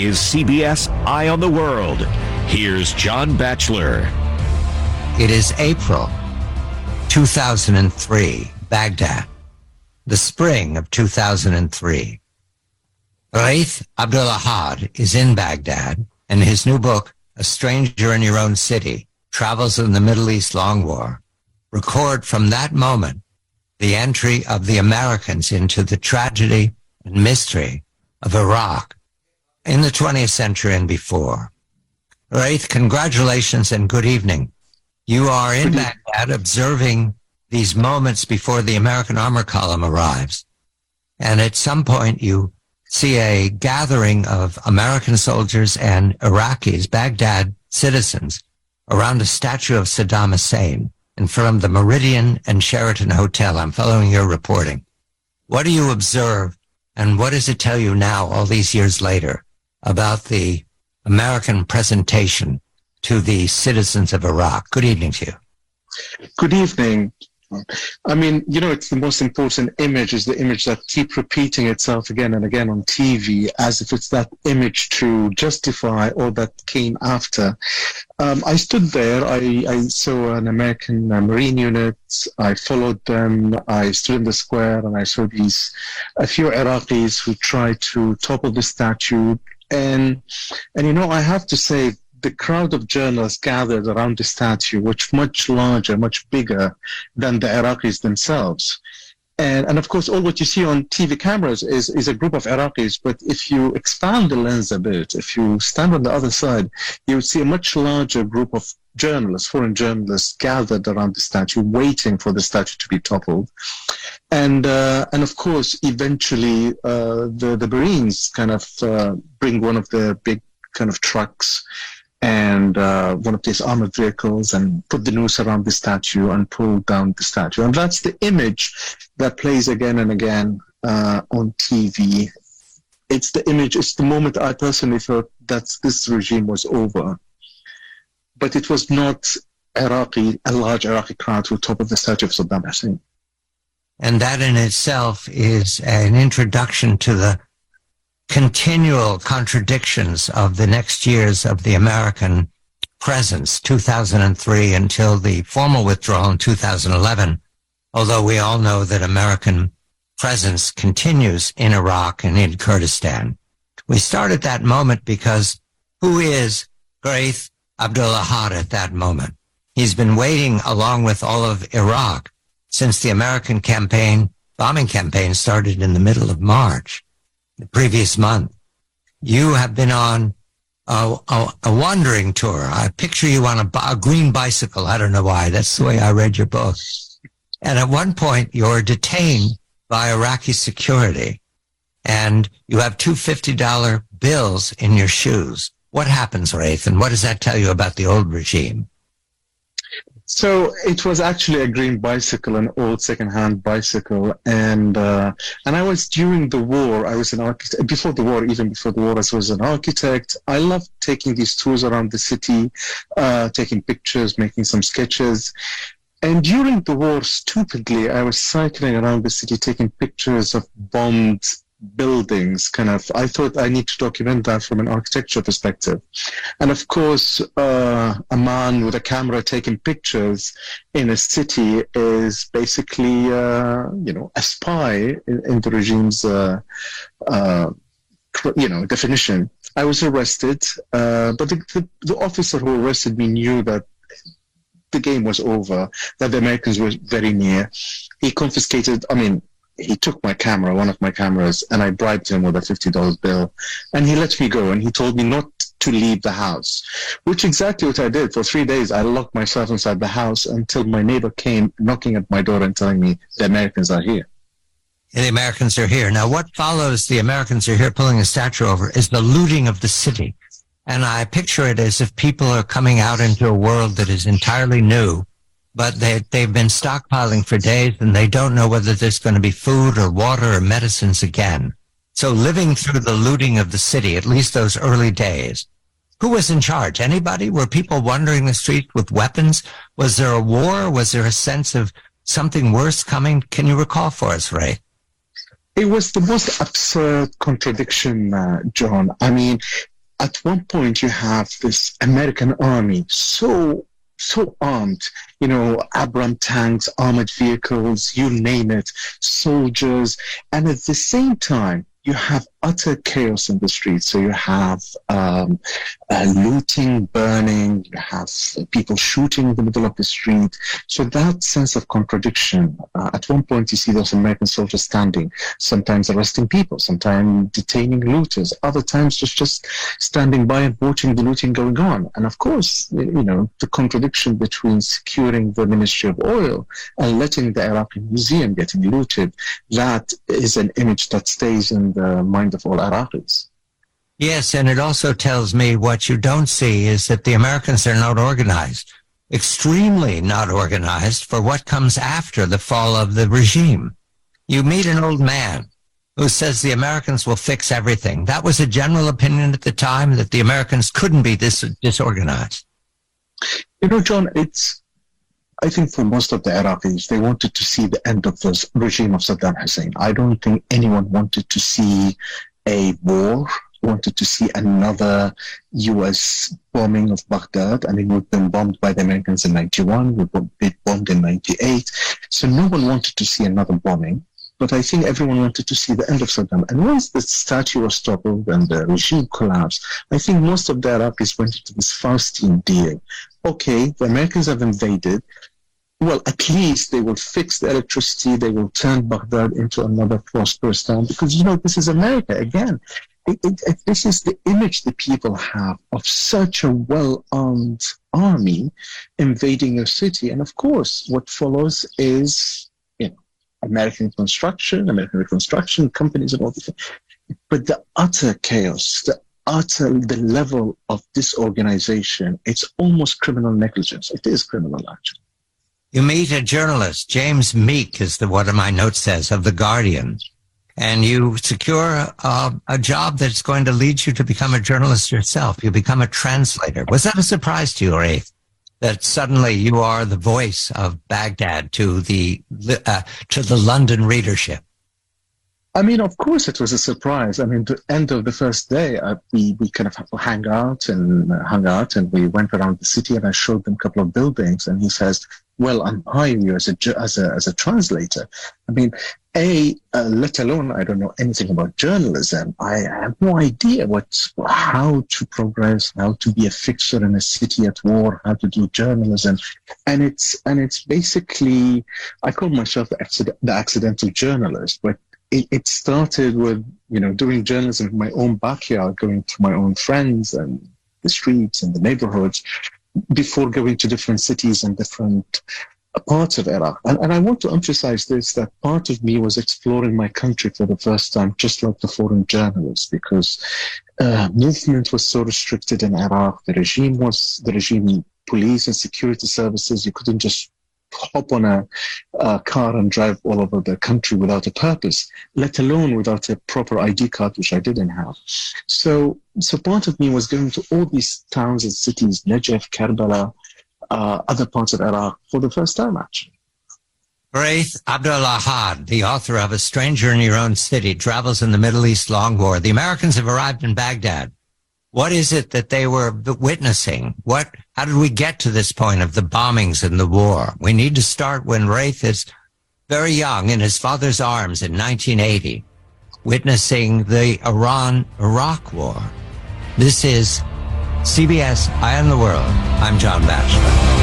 is CBS Eye on the World. Here's John Batchelor. It is April 2003, Baghdad, the spring of 2003. Raith Abdulahad is in Baghdad, and his new book, A Stranger in Your Own City, Travels in the Middle East Long War, record from that moment the entry of the Americans into the tragedy and mystery of Iraq in the 20th century and before. Raith, congratulations and good evening. You are in Baghdad observing these moments before the American Armor Column arrives. And at some point you see a gathering of American soldiers and Iraqis, Baghdad citizens, around a statue of Saddam Hussein in front of the Meridian and Sheraton Hotel. I'm following your reporting. What do you observe, and what does it tell you now, all these years later, about the American presentation to the citizens of Iraq? Good evening to you. Good evening. I mean, you know, it's the most important image is the image that keeps repeating itself again and again on TV, as if it's that image to justify all that came after. I stood there. I saw an American Marine unit. I followed them. I stood in the square and I saw a few Iraqis who tried to topple the statue. And you know, I have to say, the crowd of journalists gathered around the statue, which much larger, much bigger than the Iraqis themselves. And of course, all what you see on TV cameras is a group of Iraqis. But if you expand the lens a bit, if you stand on the other side, you would see a much larger group of journalists, foreign journalists, gathered around the statue, waiting for the statue to be toppled. And of course, eventually, the Marines kind of bring one of the big kind of trucks and one of these armored vehicles and put the noose around the statue and pull down the statue. And that's the image that plays again and again on TV. It's the image, it's the moment I personally thought that this regime was over. But it was not a large Iraqi crowd who toppled the statue of Saddam Hussein. And that in itself is an introduction to the continual contradictions of the next years of the American presence, 2003 until the formal withdrawal in 2011, although we all know that American presence continues in Iraq and in Kurdistan. We start at that moment because who is Raith Abdulahad at that moment? He's been waiting along with all of Iraq since the American bombing campaign started in the middle of March. The previous month. You have been on a wandering tour. I picture you on a green bicycle. I don't know why. That's the way I read your book. And at one point, you're detained by Iraqi security, and you have two $50 bills in your shoes. What happens, Raith, and what does that tell you about the old regime? So it was actually a green bicycle, an old second-hand bicycle, and I was during the war. I was an architect even before the war. I was an architect. I loved taking these tours around the city, taking pictures, making some sketches. And during the war, stupidly, I was cycling around the city, taking pictures of bombed buildings. I thought I need to document that from an architecture perspective. And of course, a man with a camera taking pictures in a city is basically, a spy in the regime's, definition. I was arrested, but the officer who arrested me knew that the game was over, that the Americans were very near. He he took my camera, one of my cameras, and I bribed him with a $50 bill. And he let me go, and he told me not to leave the house, which exactly what I did. For 3 days, I locked myself inside the house until my neighbor came knocking at my door and telling me the Americans are here. The Americans are here. Now, what follows the Americans are here pulling a statue over is the looting of the city. And I picture it as if people are coming out into a world that is entirely new, but they've been stockpiling for days and they don't know whether there's going to be food or water or medicines again. So living through the looting of the city, at least those early days, who was in charge? Anybody? Were people wandering the streets with weapons? Was there a war? Was there a sense of something worse coming? Can you recall for us, Ray? It was the most absurd contradiction, John. I mean, at one point you have this American army so armed, Abrams tanks, armored vehicles, you name it, soldiers, and at the same time you have utter chaos in the streets. So you have looting, burning, you have people shooting in the middle of the street. So that sense of contradiction, at one point you see those American soldiers standing, sometimes arresting people, sometimes detaining looters, other times just standing by and watching the looting going on. And of course, the contradiction between securing the Ministry of Oil and letting the Iraqi museum getting looted, that is an image that stays in the mind of all Iraqis. Yes, and it also tells me what you don't see is that the Americans are not organized, extremely not organized for what comes after the fall of the regime. You meet an old man who says the Americans will fix everything. That was a general opinion at the time, that the Americans couldn't be this disorganized. John, I think for most of the Iraqis, they wanted to see the end of the regime of Saddam Hussein. I don't think anyone wanted to see a war, wanted to see another U.S. bombing of Baghdad. I mean, we've been bombed by the Americans in 91, we've been bombed in 98. So no one wanted to see another bombing. But I think everyone wanted to see the end of Saddam. And once the statue was toppled and the regime collapsed, I think most of the Iraqis went into this Faustian deal. Okay, the Americans have invaded. Well, at least they will fix the electricity. They will turn Baghdad into another prosperous town. Because, this is America again. This is the image that people have of such a well-armed army invading your city. And of course, what follows is, American reconstruction companies and all this. But the utter chaos, the level of disorganization, it's almost criminal negligence. It is criminal action. You meet a journalist, James Meek is what my note says, of The Guardian, and you secure a job that's going to lead you to become a journalist yourself. You become a translator. Was that a surprise to you, Raith, that suddenly you are the voice of Baghdad to the London readership? I mean, of course it was a surprise. I mean, the end of the first day, we kind of hung out and we went around the city and I showed them a couple of buildings and he says, well, I'm hiring you as a translator. I mean, let alone I don't know anything about journalism. I have no idea how to progress, how to be a fixer in a city at war, how to do journalism, and it's basically, I call myself the accidental journalist, but it started with doing journalism in my own backyard, going to my own friends and the streets and the neighborhoods, before going to different cities and different parts of Iraq. And I want to emphasize this, that part of me was exploring my country for the first time, just like the foreign journalists, because movement was so restricted in Iraq. The regime police and security services, you couldn't just hop on a car and drive all over the country without a purpose, let alone without a proper ID card, which I didn't have. So part of me was going to all these towns and cities, Najaf, Karbala, other parts of Iraq for the first time, actually. Raith Abdul-Ahad, the author of A Stranger in Your Own City, travels in the Middle East long war. The Americans have arrived in Baghdad. What is it that they were witnessing? How did we get to this point of the bombings and the war? We need to start when Raith is very young in his father's arms in 1980, witnessing the Iran-Iraq war. This is CBS Eye on the World. I'm John Batchelor.